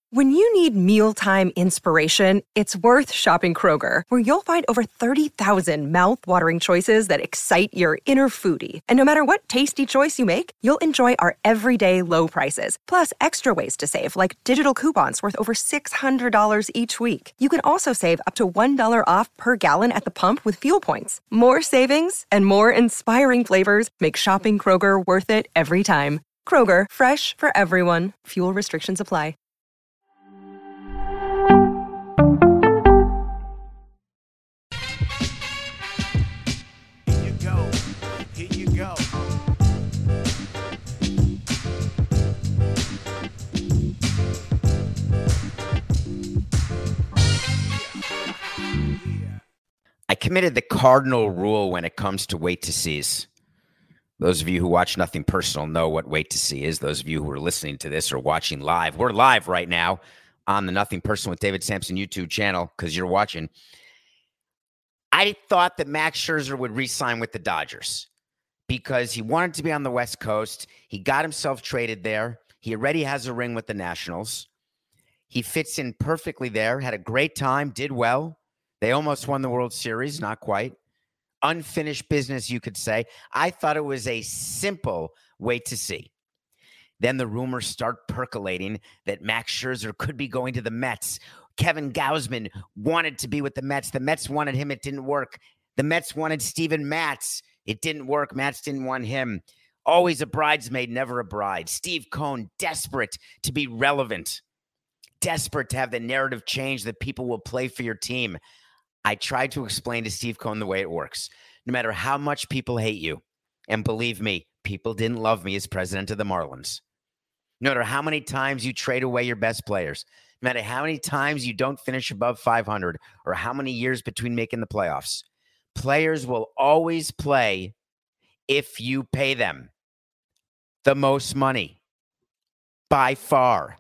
When you need mealtime inspiration, it's worth shopping Kroger, where you'll find over 30,000 mouth-watering choices that excite your inner foodie. And no matter what tasty choice you make, you'll enjoy our everyday low prices, plus extra ways to save, like digital coupons worth over $600 each week. You can also save up to $1 off per gallon at the pump with fuel points. More savings and more inspiring flavors make shopping Kroger worth it every time. Kroger, fresh for everyone. Fuel restrictions apply. I committed the cardinal rule when it comes to wait to sees. Those of you who watch Nothing Personal know what wait to see is. Those of you who are listening to this or watching live, we're live right now on the Nothing Personal with David Sampson YouTube channel because you're watching. I thought that Max Scherzer would re-sign with the Dodgers because he wanted to be on the West Coast. He got himself traded there. He already has a ring with the Nationals. He fits in perfectly there, had a great time, did well. They almost won the World Series, not quite. Unfinished business, you could say. I thought it was a simple wait to see. Then the rumors start percolating that Max Scherzer could be going to the Mets. Kevin Gausman wanted to be with the Mets. The Mets wanted him. It didn't work. The Mets wanted Steven Matz. It didn't work. Matz didn't want him. Always a bridesmaid, never a bride. Steve Cohen, desperate to be relevant. Desperate to have the narrative change that people will play for your team. I tried to explain to Steve Cohen the way it works. No matter how much people hate you, and believe me, people didn't love me as president of the Marlins. No matter how many times you trade away your best players, no matter how many times you don't finish above 500, or how many years between making the playoffs, players will always play if you pay them the most money, by far.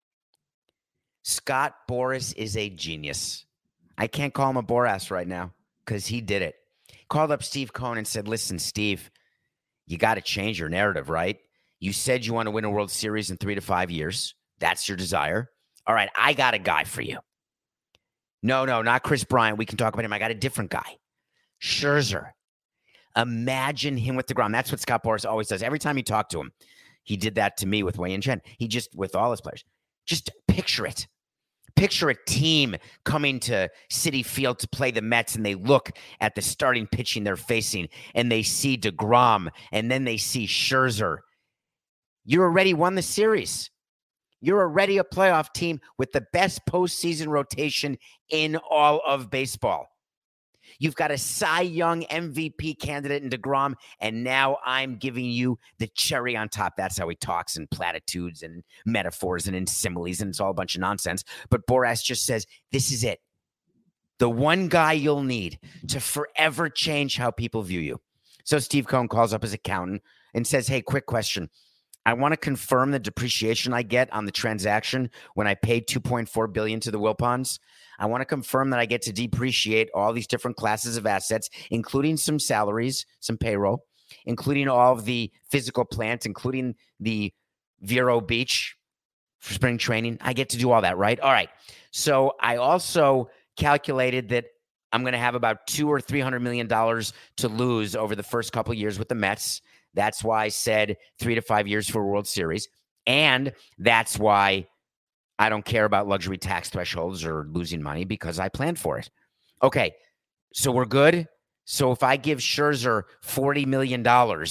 Scott Boras is a genius. I can't call him a Boras right now because he did it. Called up Steve Cohen and said, listen, Steve, you got to change your narrative, right? You said you want to win a World Series in 3 to 5 years. That's your desire. All right, I got a guy for you. No, not Chris Bryant. We can talk about him. I got a different guy. Scherzer. Imagine him with DeGrom. That's what Scott Boras always does. Every time you talk to him, he did that to me with Wei Yin Chen. He just, with all his players, just picture it. Picture a team coming to Citi Field to play the Mets, and they look at the starting pitching they're facing, and they see DeGrom, and then they see Scherzer. You already won the series. You're already a playoff team with the best postseason rotation in all of baseball. You've got a Cy Young MVP candidate in DeGrom, and now I'm giving you the cherry on top. That's how he talks in platitudes and metaphors and in similes, and it's all a bunch of nonsense. But Boras just says, this is it. The one guy you'll need to forever change how people view you. So Steve Cohen calls up his accountant and says, hey, quick question. I want to confirm the depreciation I get on the transaction when I paid $2.4 billion to the Wilpons. I want to confirm that I get to depreciate all these different classes of assets, including some salaries, some payroll, including all of the physical plants, including the Vero Beach for spring training. I get to do all that, right? All right. So I also calculated that I'm going to have about $200 or $300 million to lose over the first couple of years with the Mets. That's why I said 3 to 5 years for a World Series. And that's why I don't care about luxury tax thresholds or losing money because I planned for it. Okay, so we're good. So if I give Scherzer $40 million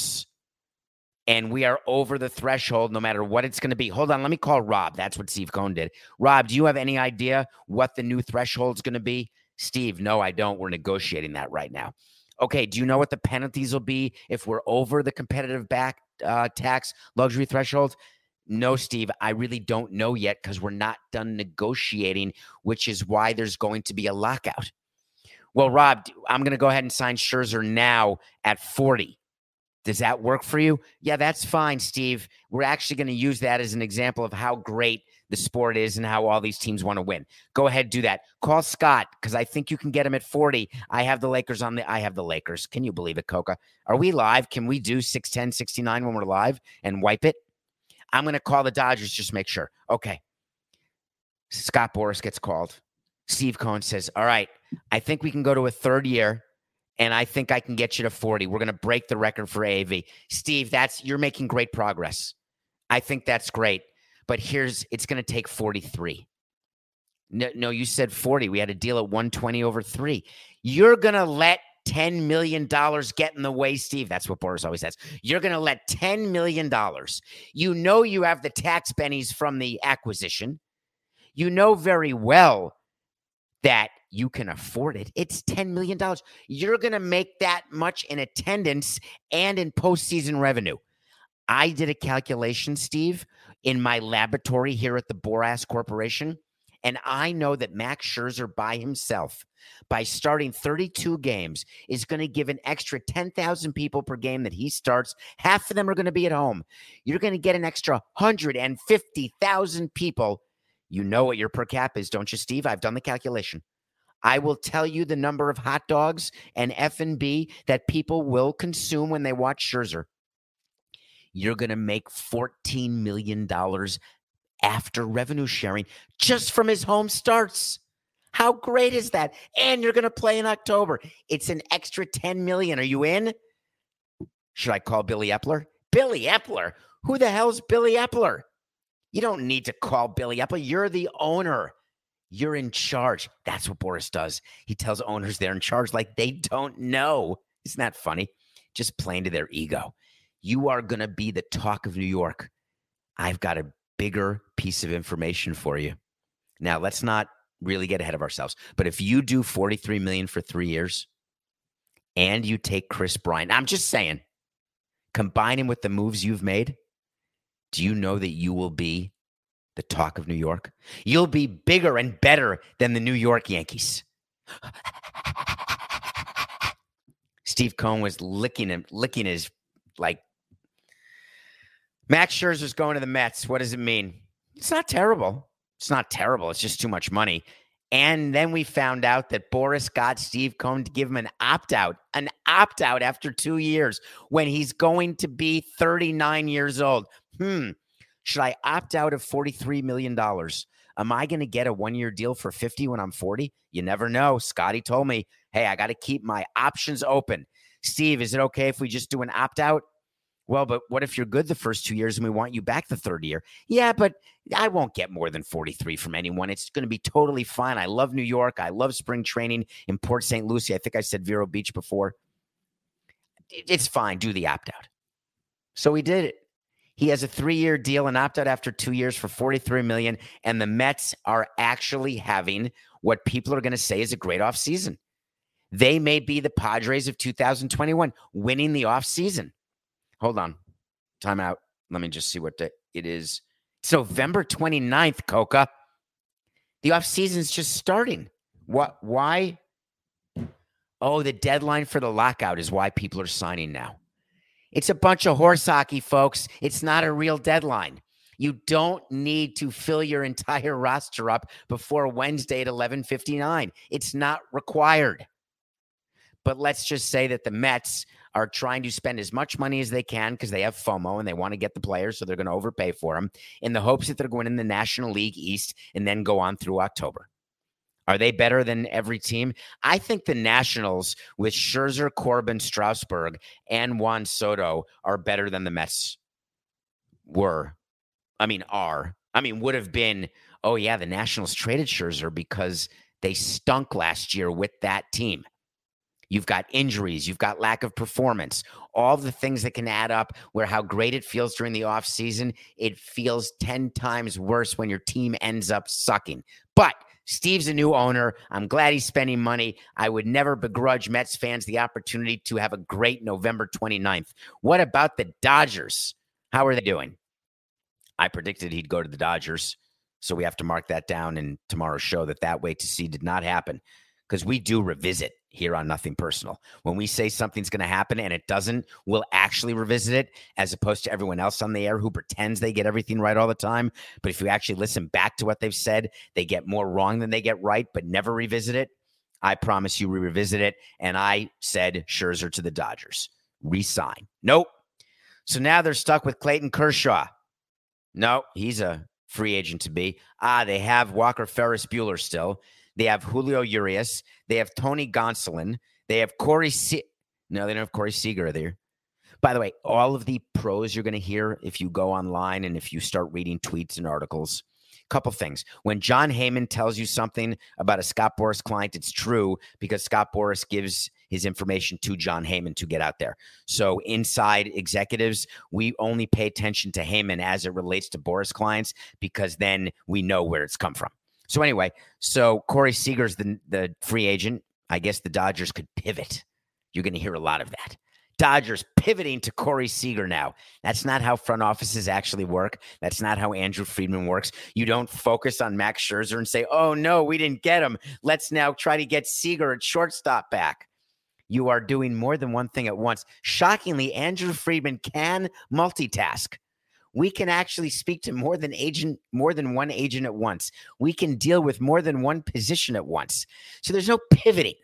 and we are over the threshold, no matter what it's going to be. Hold on, let me call Rob. That's what Steve Cohen did. Rob, do you have any idea what the new threshold is going to be? Steve, no, I don't. We're negotiating that right now. Okay, do you know what the penalties will be if we're over the competitive back tax luxury threshold? No, Steve, I really don't know yet because we're not done negotiating, which is why there's going to be a lockout. Well, Rob, I'm going to go ahead and sign Scherzer now at 40. Does that work for you? Yeah, that's fine, Steve. We're actually going to use that as an example of how great the sport is and how all these teams want to win. Go ahead, do that. Call Scott because I think you can get him at 40. I have the Lakers. Can you believe it, Coca? Are we live? Can we do 610, 69 when we're live and wipe it? I'm going to call the Dodgers, just make sure. Okay. Scott Boras gets called. Steve Cohen says, all right, I think we can go to a third year, and I think I can get you to 40. We're going to break the record for AAV. Steve, you're making great progress. I think that's great. But it's going to take 43. No, you said 40. We had a deal at 120 over 3. You're going to let $10 million get in the way, Steve. That's what Boras always says. You're going to let $10 million. You know you have the tax bennies from the acquisition. You know very well that you can afford it. It's $10 million. You're going to make that much in attendance and in postseason revenue. I did a calculation, Steve, in my laboratory here at the Boras Corporation, and I know that Max Scherzer by himself, by starting 32 games, is going to give an extra 10,000 people per game that he starts. Half of them are going to be at home. You're going to get an extra 150,000 people. You know what your per cap is, don't you, Steve? I've done the calculation. I will tell you the number of hot dogs and F&B that people will consume when they watch Scherzer. You're going to make $14 million after revenue sharing just from his home starts. How great is that? And you're going to play in October. It's an extra $10 million. Are you in? Should I call Billy Epler? Billy Epler? Who the hell's Billy Epler? You don't need to call Billy Epler. You're the owner. You're in charge. That's what Boras does. He tells owners they're in charge like they don't know. Isn't that funny? Just playing to their ego. You are going to be the talk of New York. I've got a bigger piece of information for you. Now, let's not really get ahead of ourselves. But if you do $43 million for 3 years and you take Chris Bryant, I'm just saying, combine him with the moves you've made, do you know that you will be the talk of New York? You'll be bigger and better than the New York Yankees. Steve Cohen was licking his, like, Max Scherzer's going to the Mets. What does it mean? It's not terrible. It's not terrible. It's just too much money. And then we found out that Boras got Steve Cohen to give him an opt-out after 2 years when he's going to be 39 years old. Should I opt out of $43 million? Am I going to get a 1-year deal for 50 when I'm 40? You never know. Scotty told me, hey, I got to keep my options open. Steve, is it okay if we just do an opt-out? Well, but what if you're good the first 2 years and we want you back the third year? Yeah, but I won't get more than 43 from anyone. It's going to be totally fine. I love New York. I love spring training in Port St. Lucie. I think I said Vero Beach before. It's fine. Do the opt-out. So he did it. He has a 3-year deal and opt-out after 2 years for $43 million, and the Mets are actually having what people are going to say is a great offseason. They may be the Padres of 2021, winning the offseason. Hold on. Time out. Let me just see what it is. It's November 29th, Coca. The offseason's just starting. What? Why? Oh, the deadline for the lockout is why people are signing now. It's a bunch of horse hockey, folks. It's not a real deadline. You don't need to fill your entire roster up before Wednesday at 11:59. It's not required. But let's just say that the Mets are trying to spend as much money as they can because they have FOMO and they want to get the players, so they're going to overpay for them in the hopes that they're going in the National League East and then go on through October. Are they better than every team? I think the Nationals with Scherzer, Corbin, Strasburg, and Juan Soto are better than the Mets would have been. Oh, yeah, the Nationals traded Scherzer because they stunk last year with that team. You've got injuries. You've got lack of performance. All the things that can add up where how great it feels during the offseason, it feels 10 times worse when your team ends up sucking. But Steve's a new owner. I'm glad he's spending money. I would never begrudge Mets fans the opportunity to have a great November 29th. What about the Dodgers? How are they doing? I predicted he'd go to the Dodgers, so we have to mark that down in tomorrow's show that wait to see did not happen, because we do revisit here on Nothing Personal. When we say something's going to happen and it doesn't, we'll actually revisit it, as opposed to everyone else on the air who pretends they get everything right all the time. But if you actually listen back to what they've said, they get more wrong than they get right, but never revisit it. I promise you we revisit it. And I said Scherzer to the Dodgers. Resign. Nope. So now they're stuck with Clayton Kershaw. No, he's a free agent to be? They have Walker Ferris Bueller still. They have Julio Urias. They have Tony Gonsolin. They have Corey No, they don't have Corey Seager there. By the way, all of the pros you're going to hear if you go online and if you start reading tweets and articles, couple things. When John Heyman tells you something about a Scott Boras client, it's true because Scott Boras gives his information to John Heyman to get out there. So inside executives, we only pay attention to Heyman as it relates to Boras clients because then we know where it's come from. So anyway, Corey Seager's the free agent. I guess the Dodgers could pivot. You're going to hear a lot of that. Dodgers pivoting to Corey Seager now. That's not how front offices actually work. That's not how Andrew Friedman works. You don't focus on Max Scherzer and say, oh, no, we didn't get him. Let's now try to get Seager at shortstop back. You are doing more than one thing at once. Shockingly, Andrew Friedman can multitask. We can actually speak to more than one agent at once. We can deal with more than one position at once. So there's no pivoting.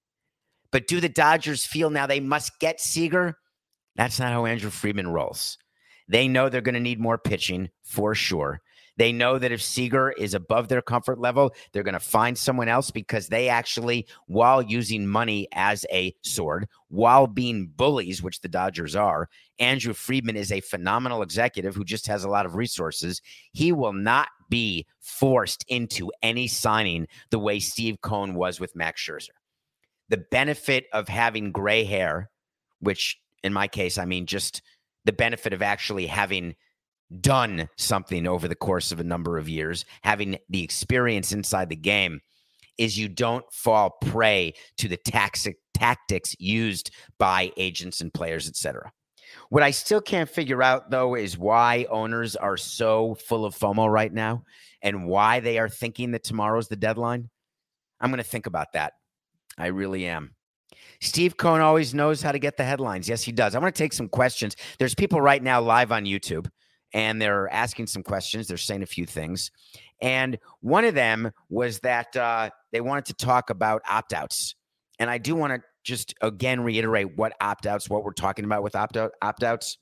But do the Dodgers feel now they must get Seager? That's not how Andrew Friedman rolls. They know they're going to need more pitching for sure. They know that if Seager is above their comfort level, they're going to find someone else because they actually, while using money as a sword, while being bullies, which the Dodgers are, Andrew Friedman is a phenomenal executive who just has a lot of resources. He will not be forced into any signing the way Steve Cohen was with Max Scherzer. The benefit of having gray hair, which in my case, I mean just the benefit of actually having done something over the course of a number of years, having the experience inside the game, is you don't fall prey to the tactics used by agents and players, etc. What I still can't figure out, though, is why owners are so full of FOMO right now and why they are thinking that tomorrow's the deadline. I'm going to think about that. I really am. Steve Cohen always knows how to get the headlines. Yes, he does. I want to take some questions. There's people right now live on YouTube, and they're asking some questions. They're saying a few things. And one of them was that they wanted to talk about opt-outs. And I do want to just, again, reiterate what opt-outs, what we're talking about with opt-outs.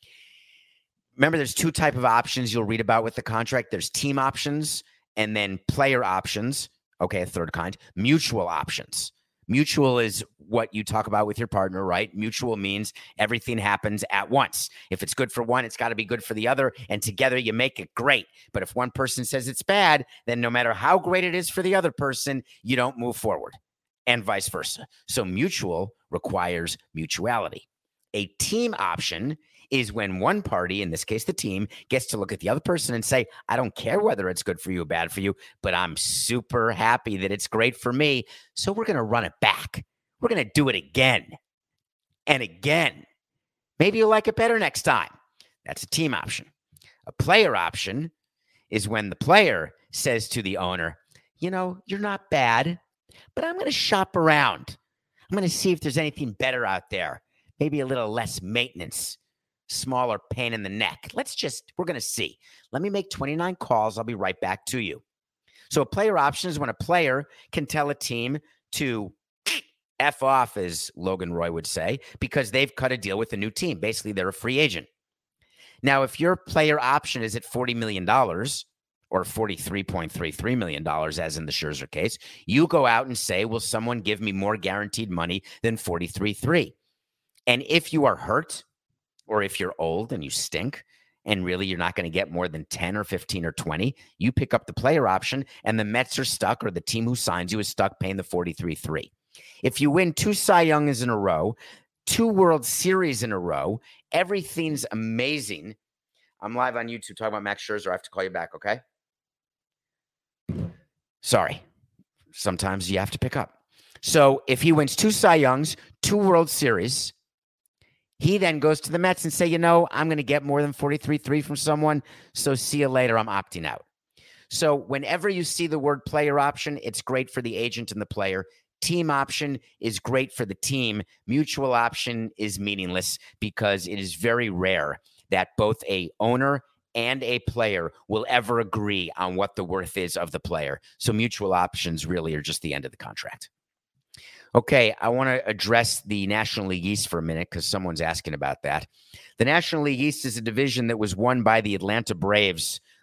Remember, there's two types of options you'll read about with the contract. There's team options and then player options. Okay, a third kind. Mutual options. Mutual is what you talk about with your partner, right? Mutual means everything happens at once. If it's good for one, it's got to be good for the other, and together you make it great. But if one person says it's bad, then no matter how great it is for the other person, you don't move forward, and vice versa. So mutual requires mutuality. A team option is when one party, in this case the team, gets to look at the other person and say, I don't care whether it's good for you or bad for you, but I'm super happy that it's great for me, so we're going to run it back. We're going to do it again and again. Maybe you'll like it better next time. That's a team option. A player option is when the player says to the owner, you know, you're not bad, but I'm going to shop around. I'm going to see if there's anything better out there. Maybe a little less maintenance. Smaller pain in the neck. We're going to see. Let me make 29 calls. I'll be right back to you. So a player option is when a player can tell a team to F off, as Logan Roy would say, because they've cut a deal with a new team. Basically, they're a free agent. Now, if your player option is at $40 million or $43.33 million, as in the Scherzer case, you go out and say, will someone give me more guaranteed money than $43.3? And if you are hurt, or if you're old and you stink, and really you're not going to get more than 10 or 15 or 20, you pick up the player option, and the Mets are stuck, or the team who signs you is stuck paying the $43.3. If you win 2 Cy Youngs in a row, 2 World Series in a row, everything's amazing. I'm live on YouTube talking about Max Scherzer. I have to call you back, okay? Sorry. Sometimes you have to pick up. So if he wins 2 Cy Youngs, 2 World Series, he then goes to the Mets and say, you know, I'm going to get more than $43.3 from someone, so see you later. I'm opting out. So whenever you see the word player option, it's great for the agent and the player. Team option is great for the team. Mutual option is meaningless because it is very rare that both a owner and a player will ever agree on what the worth is of the player. So mutual options really are just the end of the contract. Okay, I want to address the National League East for a minute because someone's asking about that. The National League East is a division that was won by the Atlanta Braves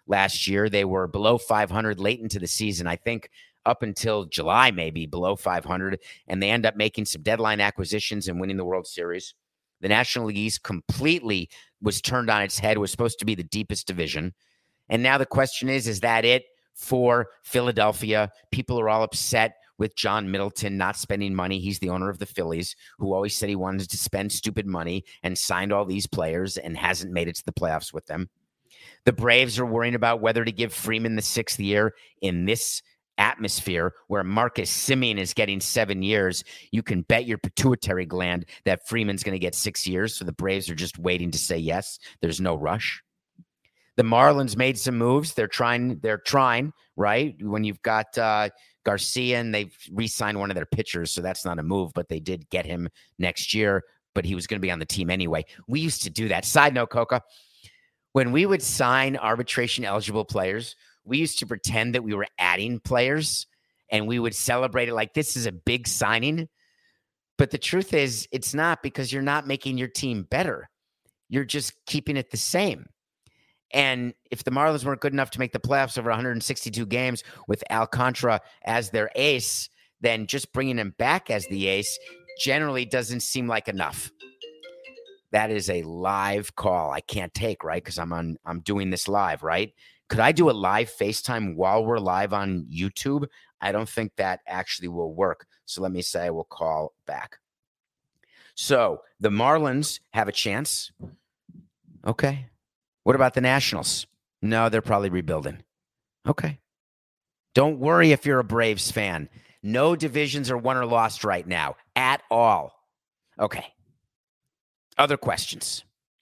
last year. They were below 500 late into the season. I think up until July, maybe below 500, and they end up making some deadline acquisitions and winning the World Series. The National League East completely was turned on its head. It was supposed to be the deepest division. And now the question is that it for Philadelphia? People are all upset with John Middleton not spending money. He's the owner of the Phillies, who always said he wanted to spend stupid money and signed all these players and hasn't made it to the playoffs with them. The Braves are worrying about whether to give Freeman the 6th year in this atmosphere where Marcus Semien is getting 7 years. You can bet your pituitary gland that Freeman's going to get 6 years. So the Braves are just waiting to say yes. There's no rush. The Marlins made some moves. They're trying, right? When you've got Garcia and they've re-signed one of their pitchers, so that's not a move, but they did get him next year, but he was going to be on the team anyway. We used to do that. Side note, Coca, when we would sign arbitration-eligible players, we used to pretend that we were adding players, and we would celebrate it like this is a big signing. But the truth is, it's not, because you're not making your team better. You're just keeping it the same. And if the Marlins weren't good enough to make the playoffs over 162 games with Alcantara as their ace, then just bringing him back as the ace generally doesn't seem like enough. That is a live call I can't take, right? Because I'm doing this live, right? Could I do a live FaceTime while we're live on YouTube? I don't think that actually will work. So let me say I will call back. So the Marlins have a chance. Okay. What about the Nationals? No, they're probably rebuilding. Okay. Don't worry if you're a Braves fan. No divisions are won or lost right now at all. Okay. Other questions?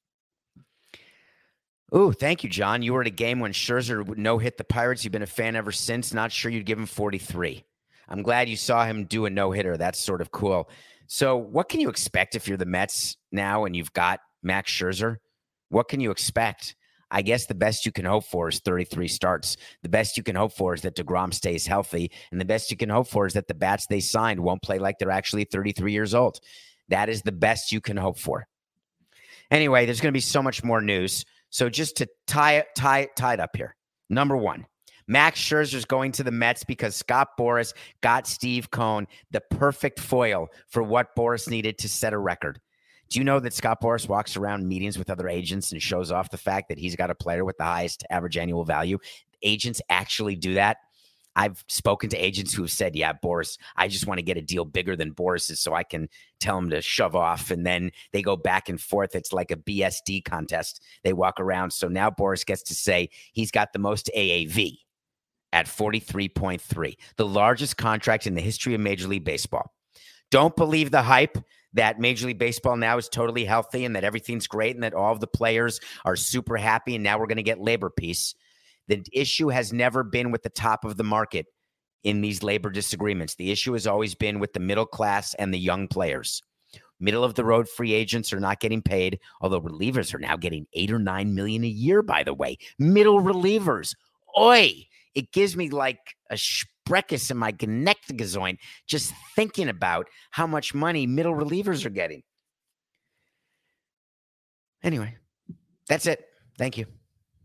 Ooh, thank you, John. You were at a game when Scherzer no-hit the Pirates. You've been a fan ever since. Not sure you'd give him 43. I'm glad you saw him do a no-hitter. That's sort of cool. So what can you expect if you're the Mets now and you've got Max Scherzer? What can you expect? I guess the best you can hope for is 33 starts. The best you can hope for is that DeGrom stays healthy. And the best you can hope for is that the bats they signed won't play like they're actually 33 years old. That is the best you can hope for. Anyway, there's going to be so much more news. So just to tie it up here. Number one, Max Scherzer's going to the Mets because Scott Boras got Steve Cohen the perfect foil for what Boras needed to set a record. Do you know that Scott Boras walks around meetings with other agents and shows off the fact that he's got a player with the highest average annual value? Agents actually do that. I've spoken to agents who have said, yeah, Boras, I just want to get a deal bigger than Boris's so I can tell him to shove off. And then they go back and forth. It's like a BSD contest. They walk around. So now Boras gets to say he's got the most AAV at 43.3, the largest contract in the history of Major League Baseball. Don't believe the hype that Major League Baseball now is totally healthy and that everything's great and that all of the players are super happy and now we're going to get labor peace. The issue has never been with the top of the market in these labor disagreements. The issue has always been with the middle class and the young players. Middle of the road free agents are not getting paid, although relievers are now getting $8 or $9 million a year, by the way. Middle relievers. Oi! It gives me like a Spreckes in my Genectigazoin just thinking about how much money middle relievers are getting. Anyway, that's it. Thank you.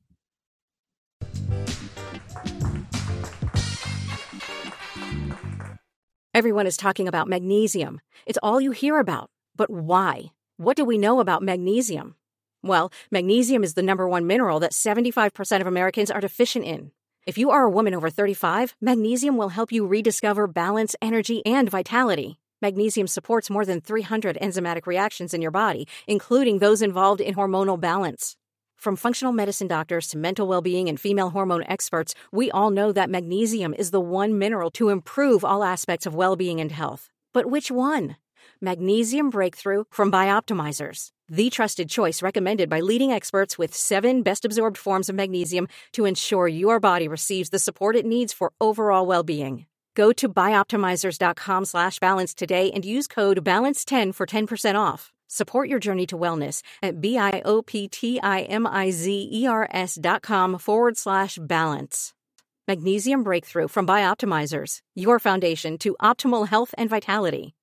Everyone is talking about magnesium. It's all you hear about. But why? What do we know about magnesium? Well, magnesium is the number one mineral that 75% of Americans are deficient in. If you are a woman over 35, magnesium will help you rediscover balance, energy, and vitality. Magnesium supports more than 300 enzymatic reactions in your body, including those involved in hormonal balance. From functional medicine doctors to mental well-being and female hormone experts, we all know that magnesium is the one mineral to improve all aspects of well-being and health. But which one? Magnesium Breakthrough from Bioptimizers, the trusted choice recommended by leading experts with 7 best-absorbed forms of magnesium to ensure your body receives the support it needs for overall well-being. Go to bioptimizers.com/balance today and use code BALANCE10 for 10% off. Support your journey to wellness at bioptimizers.com/balance. Magnesium Breakthrough from Bioptimizers, your foundation to optimal health and vitality.